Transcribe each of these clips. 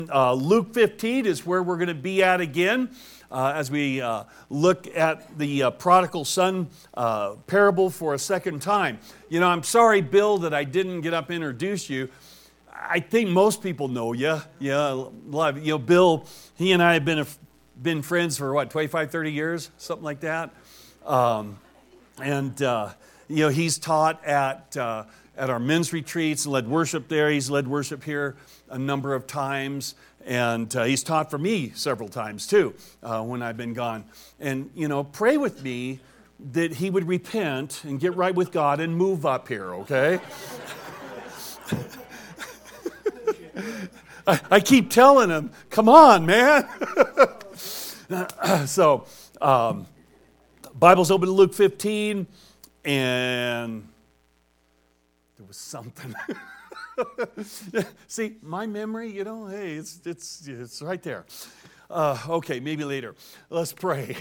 Luke 15 is where we're going to be at again as we look at the prodigal son parable for a second time. You know, I'm sorry, Bill, that I didn't get up and introduce you. I think most people know you. Yeah, a lot of, Bill, he and I have been friends for, 25, 30 years, something like that. He's taught at our men's retreats and led worship there. He's led worship here a number of times, and he's taught for me several times too when I've been gone. And, pray with me that he would repent and get right with God and move up here, okay? I keep telling him, come on, man. So, Bible's open to Luke 15, and there was something. See, my memory, hey, it's right there. Okay, maybe later. Let's pray.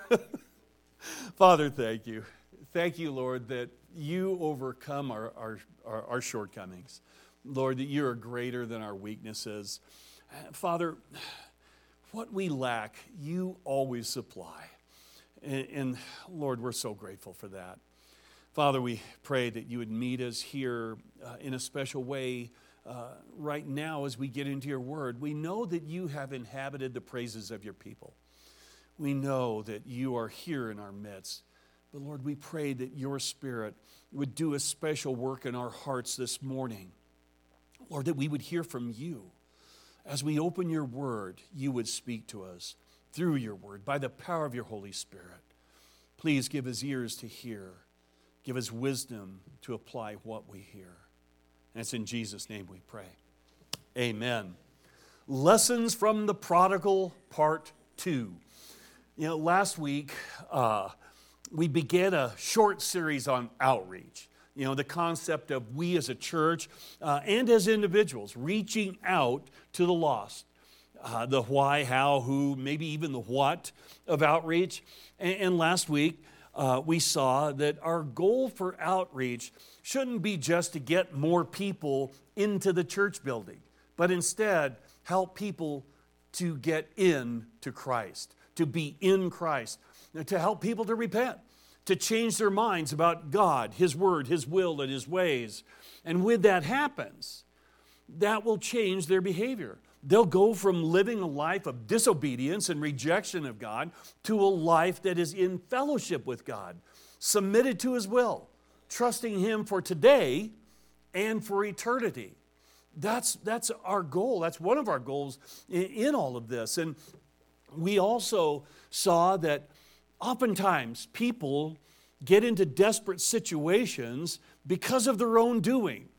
Father, thank you. Thank you, Lord, that you overcome our shortcomings. Lord, that you are greater than our weaknesses. Father, what we lack, you always supply. And Lord, we're so grateful for that. Father, we pray that you would meet us here in a special way right now as we get into your word. We know that you have inhabited the praises of your people. We know that you are here in our midst. But Lord, we pray that your Spirit would do a special work in our hearts this morning. Lord, that we would hear from you. As we open your word, you would speak to us through your word by the power of your Holy Spirit. Please give us ears to hear. Give us wisdom to apply what we hear. And it's in Jesus' name we pray. Amen. Lessons from the Prodigal, Part 2. Last week, we began a short series on outreach. The concept of we as a church and as individuals reaching out to the lost. The why, how, who, maybe even the what of outreach. And last week, we saw that our goal for outreach shouldn't be just to get more people into the church building, but instead help people to get into Christ, to be in Christ, to help people to repent, to change their minds about God, His Word, His will, and His ways. And when that happens, that will change their behavior. They'll go from living a life of disobedience and rejection of God to a life that is in fellowship with God, submitted to His will, trusting Him for today and for eternity. That's our goal. That's one of our goals in all of this. And we also saw that oftentimes people get into desperate situations because of their own doing.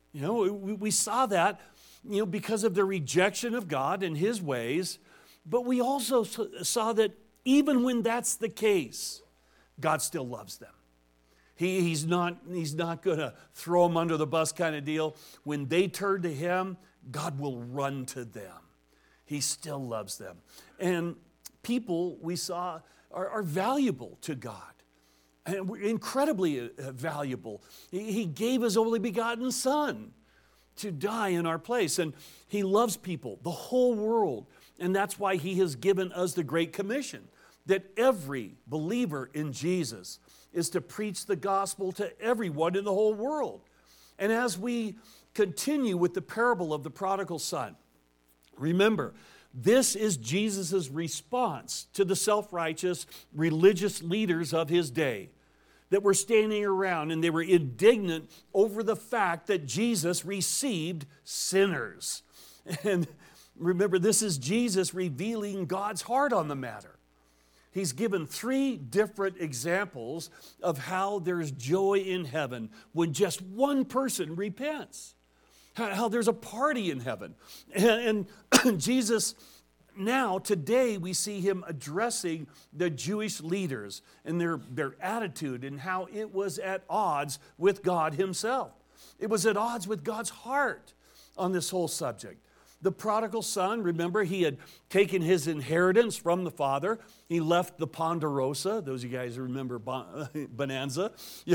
We saw that because of their rejection of God and His ways. But we also saw that even when that's the case, God still loves them. He's not going to throw them under the bus kind of deal. When they turn to Him, God will run to them. He still loves them. And people, we saw, are valuable to God. And we're incredibly valuable. He gave His only begotten Son to die in our place. And He loves people, the whole world. And that's why He has given us the Great Commission, that every believer in Jesus is to preach the gospel to everyone in the whole world. And as we continue with the parable of the prodigal son, remember, this is Jesus' response to the self-righteous religious leaders of His day that were standing around, and they were indignant over the fact that Jesus received sinners. And remember, this is Jesus revealing God's heart on the matter. He's given 3 different examples of how there's joy in heaven when just one person repents. How there's a party in heaven. And Jesus, now, today, we see Him addressing the Jewish leaders and their attitude and how it was at odds with God Himself. It was at odds with God's heart on this whole subject. The prodigal son, remember, he had taken his inheritance from the father. He left the Ponderosa. Those of you guys remember Bonanza.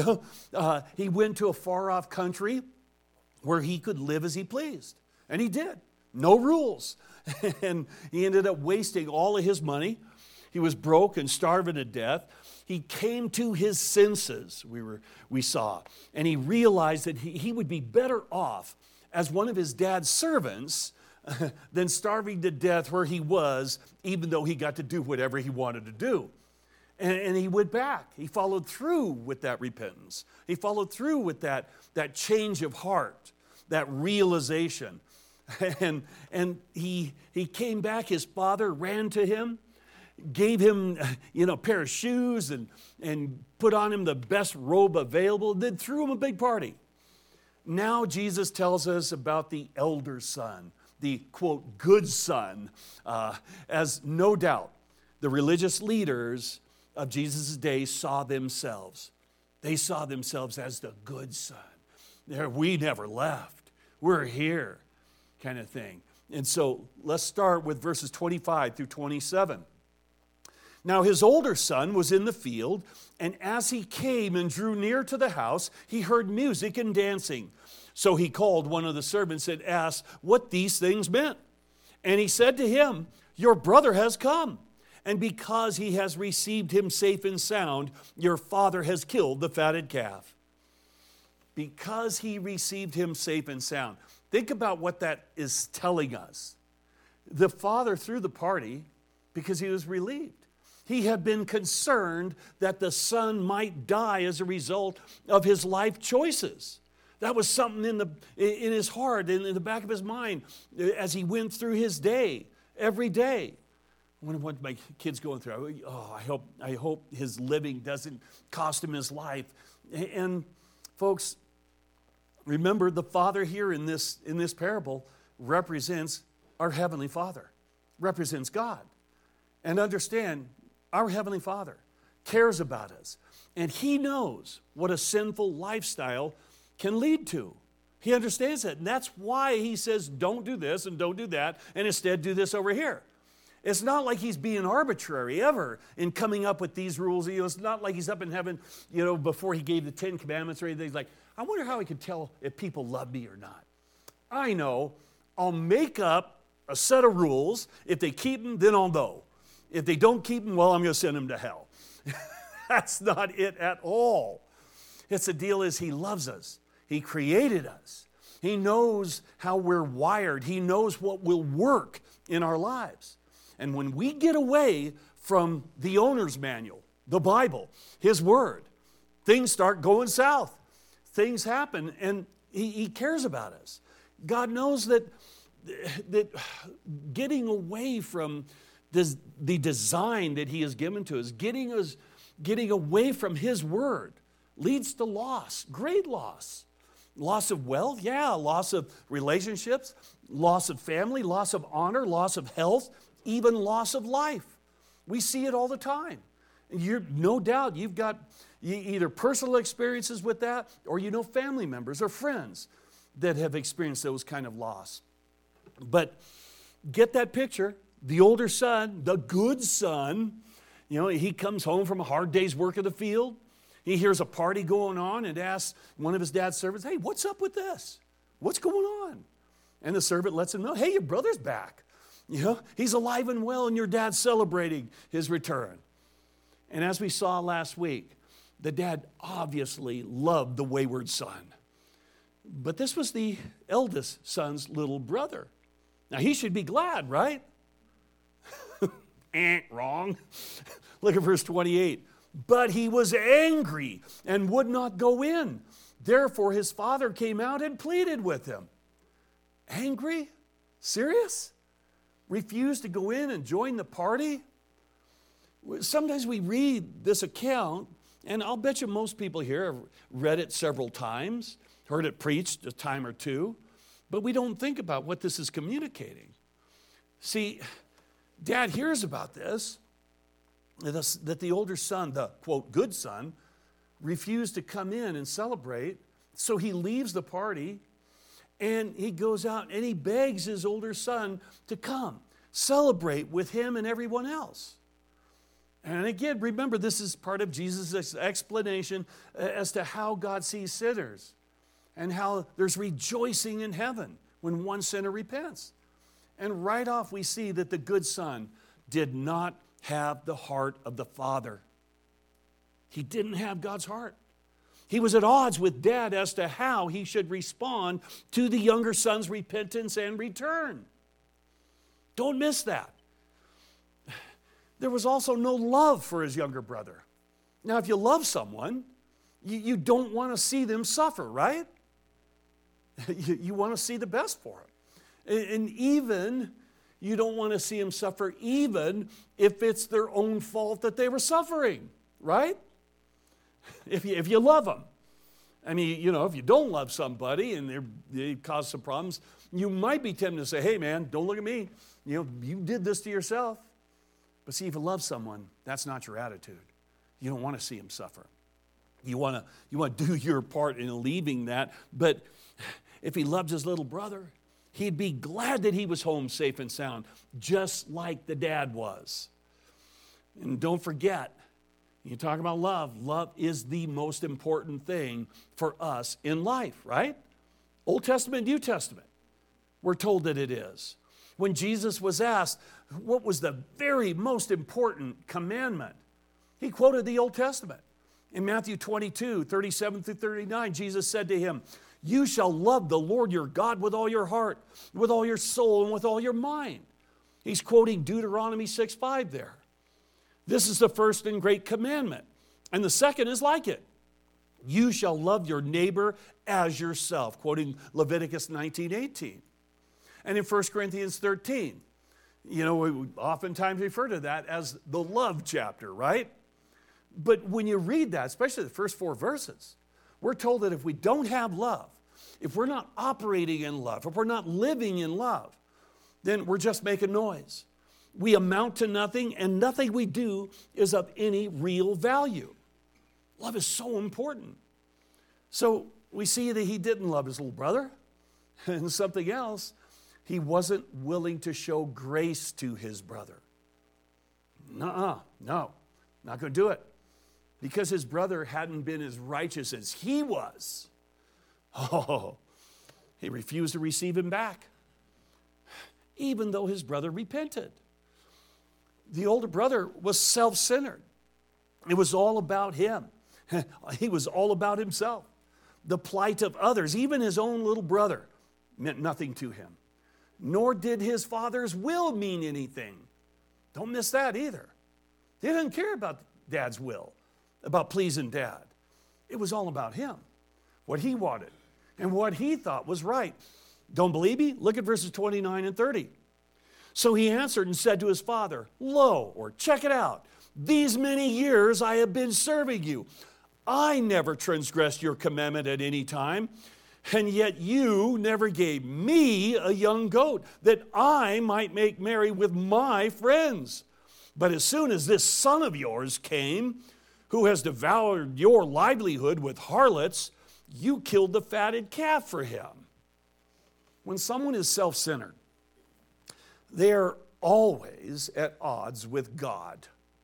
He went to a far-off country where he could live as he pleased. And he did. No rules. And he ended up wasting all of his money. He was broke and starving to death. He came to his senses, we saw, and he realized that he would be better off as one of his dad's servants than starving to death where he was, even though he got to do whatever he wanted to do. And he went back. He followed through with that repentance. He followed through with that change of heart, that realization. And he came back. His father ran to him, gave him a pair of shoes and put on him the best robe available, then threw him a big party. Now Jesus tells us about the elder son, the, quote, good son, as no doubt the religious leaders of Jesus' day saw themselves. They saw themselves as the good son. We never left. We're here, kind of thing. And so let's start with verses 25 through 27. Now his older son was in the field, and as he came and drew near to the house, he heard music and dancing. So he called one of the servants and asked what these things meant. And he said to him, "Your brother has come, and because he has received him safe and sound, your father has killed the fatted calf." Because he received him safe and sound. Think about what that is telling us. The father threw the party because he was relieved. He had been concerned that the son might die as a result of his life choices. That was something in his heart, in the back of his mind, as he went through his day, every day. I wonder what my kid's going through. I hope his living doesn't cost him his life. And folks, remember the father here in this parable represents our Heavenly Father, represents God. And understand, our Heavenly Father cares about us. And He knows what a sinful lifestyle can lead to. He understands that. And that's why He says, don't do this and don't do that, and instead do this over here. It's not like He's being arbitrary ever in coming up with these rules. It's not like He's up in heaven, before He gave the 10 Commandments or anything. He's like, I wonder how He could tell if people love me or not. I know. I'll make up a set of rules. If they keep them, then I'll know. If they don't keep them, well, I'm going to send them to hell. That's not it at all. It's the deal is He loves us. He created us. He knows how we're wired. He knows what will work in our lives. And when we get away from the owner's manual, the Bible, His Word, things start going south. Things happen, and He cares about us. God knows that getting away from the design that He has given to us, getting away from His Word, leads to loss, great loss. Loss of wealth, loss of relationships, loss of family, loss of honor, loss of health, even loss of life. We see it all the time. No doubt you've got either personal experiences with that, or family members or friends that have experienced those kind of loss. But get that picture. The older son, the good son, he comes home from a hard day's work in the field. He hears a party going on and asks one of his dad's servants, "Hey, what's up with this? What's going on?" And the servant lets him know, "Hey, your brother's back. He's alive and well, and your dad's celebrating his return." And as we saw last week, the dad obviously loved the wayward son. But this was the eldest son's little brother. Now, he should be glad, right? Wrong. Look at verse 28. But he was angry and would not go in. Therefore, his father came out and pleaded with him. Angry? Serious? Refused to go in and join the party? Sometimes we read this account, and I'll bet you most people here have read it several times, heard it preached a time or two, but we don't think about what this is communicating. See, Dad hears about this, that the older son, the, quote, good son, refused to come in and celebrate, so he leaves the party, and he goes out and he begs his older son to come, celebrate with him and everyone else. And again, remember, this is part of Jesus' explanation as to how God sees sinners and how there's rejoicing in heaven when one sinner repents. And right off we see that the good son did not have the heart of the father. He didn't have God's heart. He was at odds with dad as to how he should respond to the younger son's repentance and return. Don't miss that. There was also no love for his younger brother. Now, if you love someone, you don't want to see them suffer, right? You want to see the best for them. And even, you don't want to see them suffer even if it's their own fault that they were suffering, right? If you love them. I mean, if you don't love somebody and they cause some problems, you might be tempted to say, hey man, don't look at me. You did this to yourself. But see, if you love someone, that's not your attitude. You don't want to see them suffer. You want to do your part in alleviating that. But if he loved his little brother, he'd be glad that he was home safe and sound, just like the dad was. And don't forget, you talk about love. Love is the most important thing for us in life, right? Old Testament, New Testament. We're told that it is. When Jesus was asked, what was the very most important commandment? He quoted the Old Testament. In Matthew 22, 37 through 39, Jesus said to him, you shall love the Lord your God with all your heart, with all your soul, and with all your mind. He's quoting Deuteronomy 6:5 there. This is the first and great commandment. And the second is like it. You shall love your neighbor as yourself, quoting Leviticus 19:18. And in 1 Corinthians 13, we oftentimes refer to that as the love chapter, right? But when you read that, especially the first 4 verses, we're told that if we don't have love, if we're not operating in love, if we're not living in love, then we're just making noise. We amount to nothing, and nothing we do is of any real value. Love is so important. So we see that he didn't love his little brother. And something else, he wasn't willing to show grace to his brother. No, not going to do it. Because his brother hadn't been as righteous as he was. He refused to receive him back, even though his brother repented. The older brother was self-centered. It was all about him. He was all about himself. The plight of others, even his own little brother, meant nothing to him. Nor did his father's will mean anything. Don't miss that either. He didn't care about dad's will, about pleasing dad. It was all about him, what he wanted, and what he thought was right. Don't believe me? Look at verses 29 and 30. So he answered and said to his father, lo, or check it out, these many years I have been serving you. I never transgressed your commandment at any time, and yet you never gave me a young goat that I might make merry with my friends. But as soon as this son of yours came, who has devoured your livelihood with harlots, you killed the fatted calf for him. When someone is self-centered, they're always at odds with God.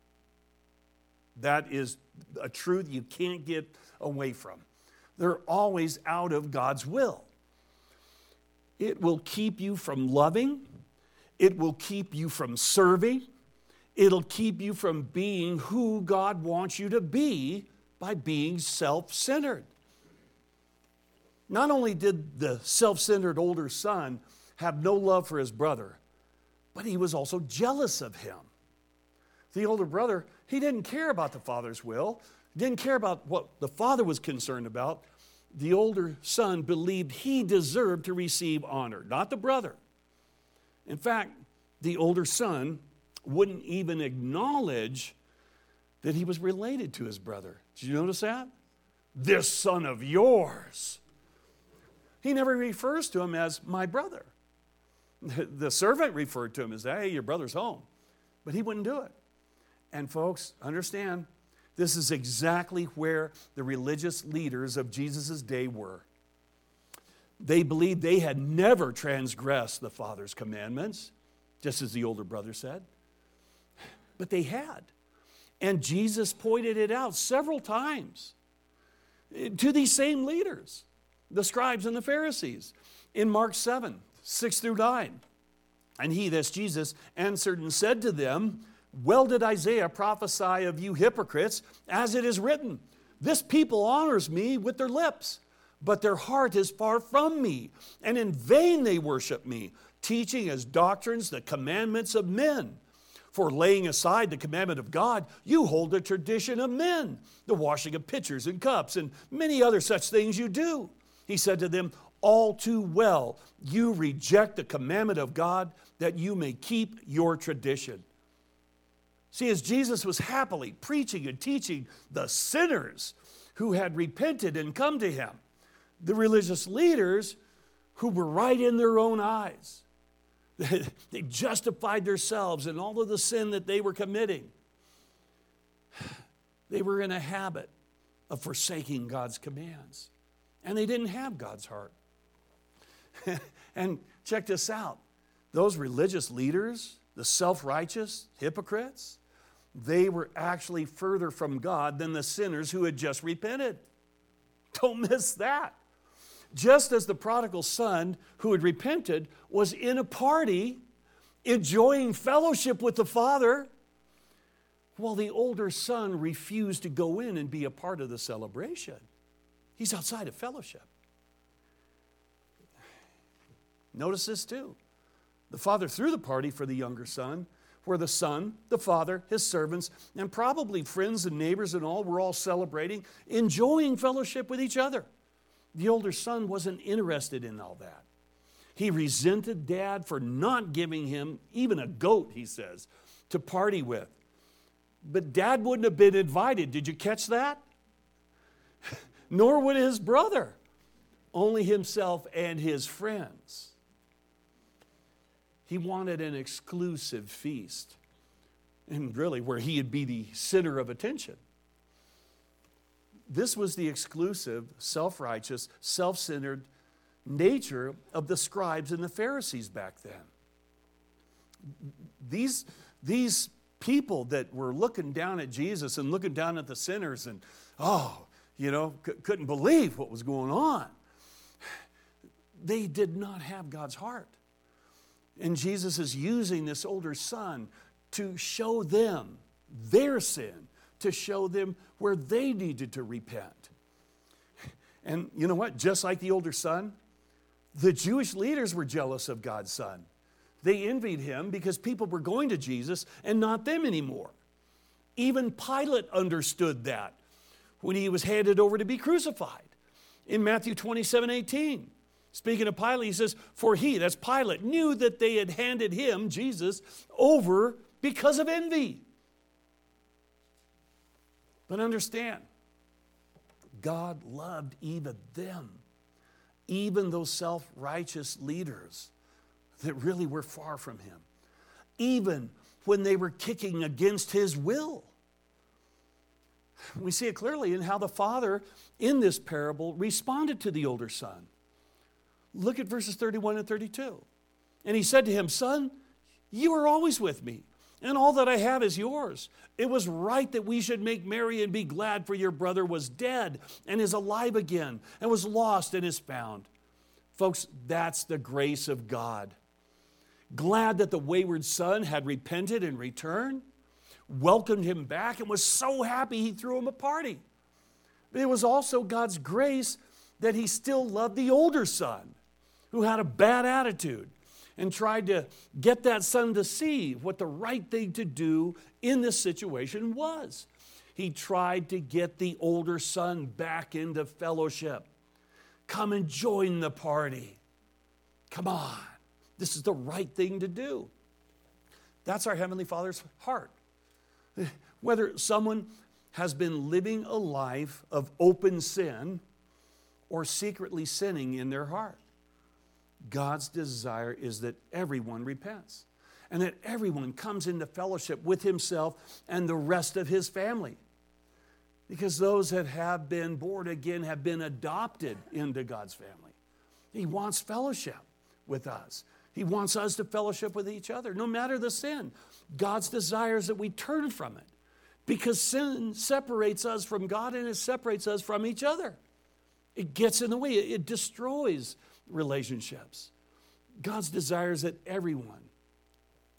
That is a truth you can't get away from. They're always out of God's will. It will keep you from loving. It will keep you from serving. It'll keep you from being who God wants you to be by being self-centered. Not only did the self-centered older son have no love for his brother, but he was also jealous of him. The older brother, he didn't care about the father's will, didn't care about what the father was concerned about. The older son believed he deserved to receive honor, not the brother. In fact, the older son wouldn't even acknowledge that he was related to his brother. Did you notice that? This son of yours. He never refers to him as my brother. The servant referred to him as, hey, your brother's home. But he wouldn't do it. And folks, understand, this is exactly where the religious leaders of Jesus' day were. They believed they had never transgressed the Father's commandments, just as the older brother said. But they had. And Jesus pointed it out several times to these same leaders, the scribes and the Pharisees. In Mark 7, 6 through 9, And he, that's Jesus, answered and said to them, well did Isaiah prophesy of you hypocrites, as it is written, this people honors me with their lips, but their heart is far from me, and in vain they worship me, teaching as doctrines the commandments of men. For laying aside the commandment of God, you hold the tradition of men, the washing of pitchers and cups, and many other such things you do. He said to them, all too well, you reject the commandment of God that you may keep your tradition. See, as Jesus was happily preaching and teaching the sinners who had repented and come to him, the religious leaders who were right in their own eyes, they justified themselves in all of the sin that they were committing. They were in a habit of forsaking God's commands. And they didn't have God's heart. And check this out. Those religious leaders, the self-righteous hypocrites, they were actually further from God than the sinners who had just repented. Don't miss that. Just as the prodigal son who had repented was in a party, enjoying fellowship with the Father, while the older son refused to go in and be a part of the celebration. He's outside of fellowship. Notice this too. The father threw the party for the younger son, where the son, the father, his servants, and probably friends and neighbors and all were all celebrating, enjoying fellowship with each other. The older son wasn't interested in all that. He resented dad for not giving him even a goat, he says, to party with. But dad wouldn't have been invited. Did you catch that? Nor would his brother. Only himself and his friends. He wanted an exclusive feast, and really where he'd be the center of attention. This was the exclusive, self-righteous, self-centered nature of the scribes and the Pharisees back then. These people that were looking down at Jesus and looking down at the sinners and, couldn't believe what was going on. They did not have God's heart. And Jesus is using this older son to show them their sin, to show them where they needed to repent. And you know what? Just like the older son, the Jewish leaders were jealous of God's son. They envied him because people were going to Jesus and not them anymore. Even Pilate understood that when he was handed over to be crucified. In Matthew 27:18. Speaking of Pilate, he says, for he, that's Pilate, knew that they had handed him, Jesus, over because of envy. But understand, God loved even them, even those self-righteous leaders that really were far from him, even when they were kicking against his will. We see it clearly in how the father in this parable responded to the older son. Look at verses 31 and 32. And he said to him, son, you are always with me, and all that I have is yours. It was right that we should make merry and be glad, for your brother was dead and is alive again, and was lost and is found. Folks, that's the grace of God. Glad that the wayward son had repented and returned, welcomed him back, and was so happy he threw him a party. But it was also God's grace that he still loved the older son, who had a bad attitude and tried to get that son to see what the right thing to do in this situation was. He tried to get the older son back into fellowship. Come and join the party. Come on. This is the right thing to do. That's our Heavenly Father's heart. Whether someone has been living a life of open sin or secretly sinning in their heart, God's desire is that everyone repents and that everyone comes into fellowship with himself and the rest of his family. Because those that have been born again have been adopted into God's family. He wants fellowship with us. He wants us to fellowship with each other, no matter the sin. God's desire is that we turn from it, because sin separates us from God and it separates us from each other. It gets in the way. It destroys relationships. God's desire is that everyone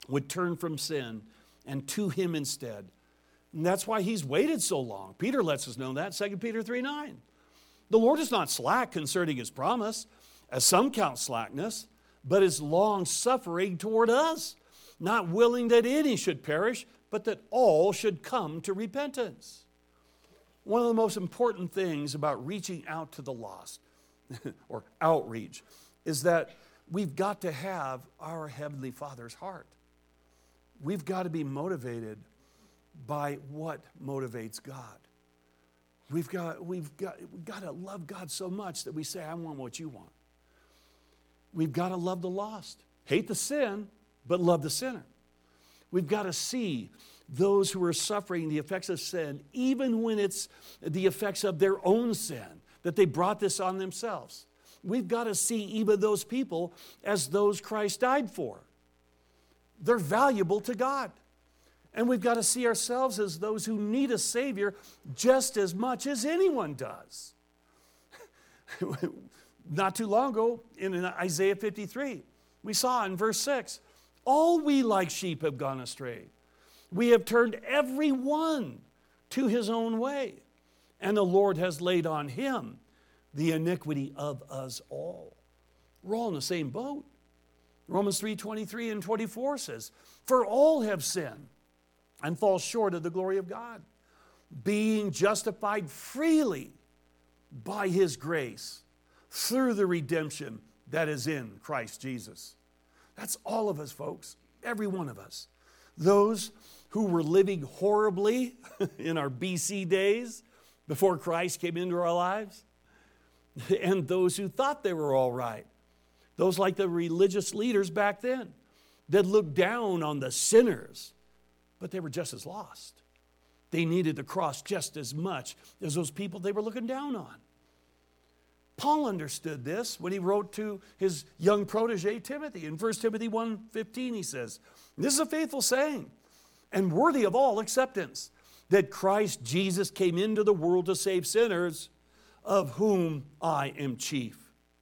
would turn from sin and to him instead. And that's why he's waited so long. Peter lets us know that, 2 Peter 3:9. The Lord is not slack concerning his promise, as some count slackness, but is long-suffering toward us, not willing that any should perish, but that all should come to repentance. One of the most important things about reaching out to the lost, or outreach, is that we've got to have our Heavenly Father's heart. We've got to be motivated by what motivates God. We've got to love God so much that we say, I want what you want. We've got to love the lost. Hate the sin, but love the sinner. We've got to see those who are suffering the effects of sin, even when it's the effects of their own sin, that they brought this on themselves. We've got to see even those people as those Christ died for. They're valuable to God. And we've got to see ourselves as those who need a Savior just as much as anyone does. Not too long ago, in Isaiah 53, we saw in verse 6, all we like sheep have gone astray. We have turned every one to his own way, and the Lord has laid on him the iniquity of us all. We're all in the same boat. Romans 3:23 and 24 says, for all have sinned and fall short of the glory of God, being justified freely by his grace through the redemption that is in Christ Jesus. That's all of us, folks, every one of us. Those who were living horribly in our BC days before Christ came into our lives, and those who thought they were all right. Those like the religious leaders back then that looked down on the sinners, but they were just as lost. They needed the cross just as much as those people they were looking down on. Paul understood this when he wrote to his young protege Timothy. In 1 Timothy 1:15 he says, this is a faithful saying and worthy of all acceptance, that Christ Jesus came into the world to save sinners, of whom I am chief.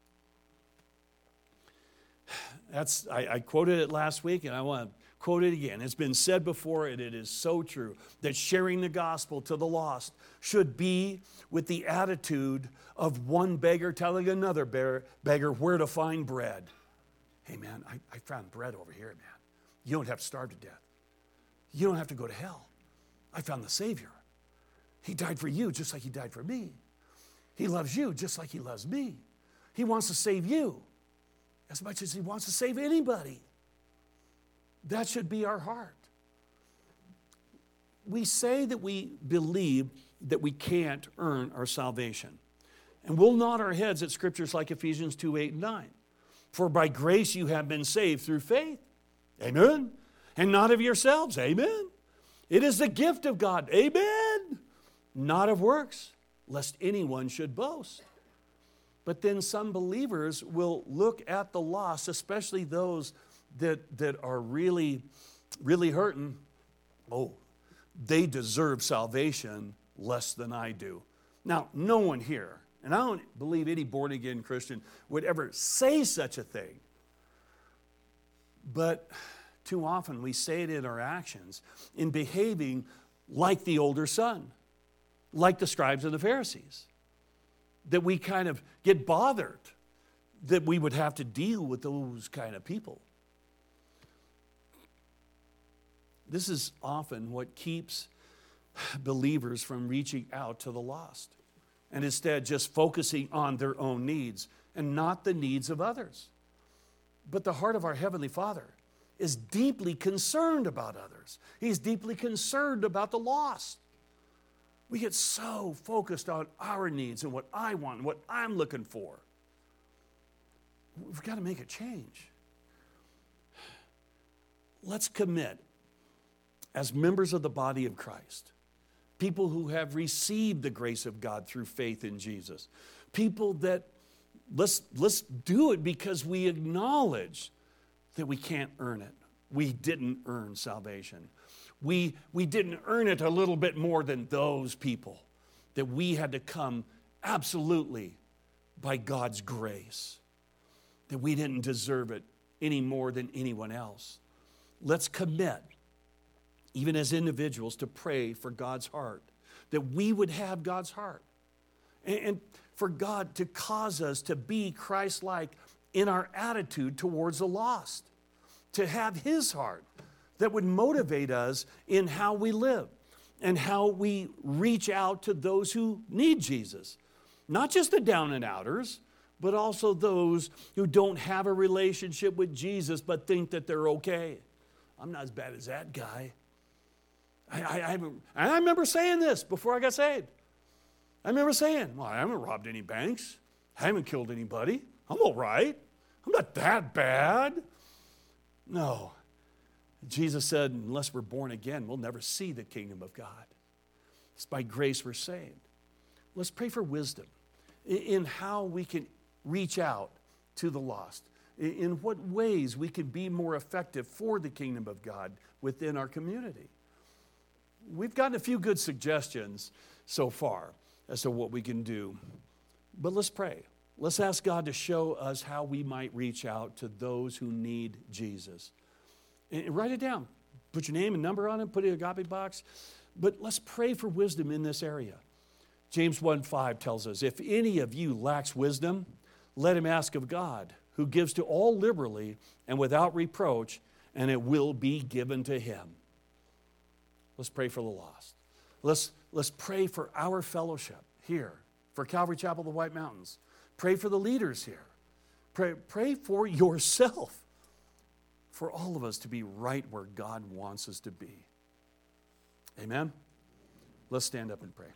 I quoted it last week, and I want to quote it again. It's been said before, and it is so true, that sharing the gospel to the lost should be with the attitude of one beggar telling another beggar where to find bread. Hey, man, I found bread over here, man. You don't have to starve to death. You don't have to go to hell. I found the Savior. He died for you just like he died for me. He loves you just like he loves me. He wants to save you as much as he wants to save anybody. That should be our heart. We say that we believe that we can't earn our salvation. And we'll nod our heads at scriptures like Ephesians 2:8 and 9. For by grace you have been saved through faith. Amen. And not of yourselves. Amen. It is the gift of God. Amen. Not of works, lest anyone should boast. But then some believers will look at the lost, especially those that are really, really hurting. Oh, they deserve salvation less than I do. Now, no one here, and I don't believe any born-again Christian would ever say such a thing. But too often we say it in our actions, in behaving like the older son, like the scribes and the Pharisees, that we kind of get bothered that we would have to deal with those kind of people. This is often what keeps believers from reaching out to the lost, and instead just focusing on their own needs and not the needs of others. But the heart of our Heavenly Father is deeply concerned about others. He's deeply concerned about the lost. We get so focused on our needs and what I want and what I'm looking for. We've got to make a change. Let's commit as members of the body of Christ, people who have received the grace of God through faith in Jesus, people that let's do it because we acknowledge that we can't earn it. We didn't earn salvation. We didn't earn it a little bit more than those people, that we had to come absolutely by God's grace, that we didn't deserve it any more than anyone else. let's commit, even as individuals, to pray for God's heart, that we would have God's heart. And for God to cause us to be Christ-like in our attitude towards the lost, to have His heart that would motivate us in how we live and how we reach out to those who need Jesus. Not just the down and outers, but also those who don't have a relationship with Jesus but think that they're okay. I'm not as bad as that guy. I remember saying this before I got saved. I remember saying, well, I haven't robbed any banks. I haven't killed anybody. I'm all right. I'm not that bad. No. Jesus said, unless we're born again, we'll never see the kingdom of God. It's by grace we're saved. Let's pray for wisdom in how we can reach out to the lost, in what ways we can be more effective for the kingdom of God within our community. We've gotten a few good suggestions so far as to what we can do, but let's pray. Let's ask God to show us how we might reach out to those who need Jesus. And write it down. Put your name and number on it, put it in a copy box. But let's pray for wisdom in this area. James 1:5 tells us, if any of you lacks wisdom, let him ask of God, who gives to all liberally and without reproach, and it will be given to him. Let's pray for the lost. Let's pray for our fellowship here, for Calvary Chapel of the White Mountains. Pray for the leaders here. Pray for yourself, for all of us to be right where God wants us to be. Amen? Let's stand up and pray.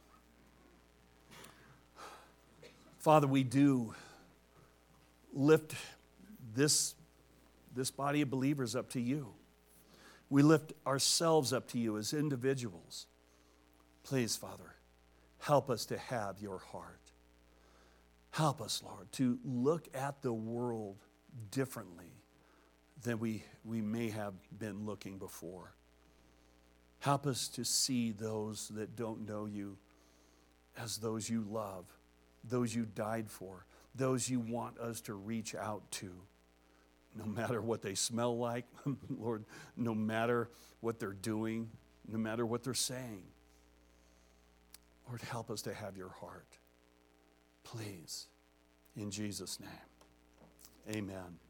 Father, we do lift this body of believers up to you. We lift ourselves up to you as individuals. Please, Father, help us to have your heart. Help us, Lord, to look at the world differently than we may have been looking before. Help us to see those that don't know you as those you love, those you died for, those you want us to reach out to, no matter what they smell like, Lord, no matter what they're doing, no matter what they're saying. Lord, help us to have your heart. Please, in Jesus' name, amen.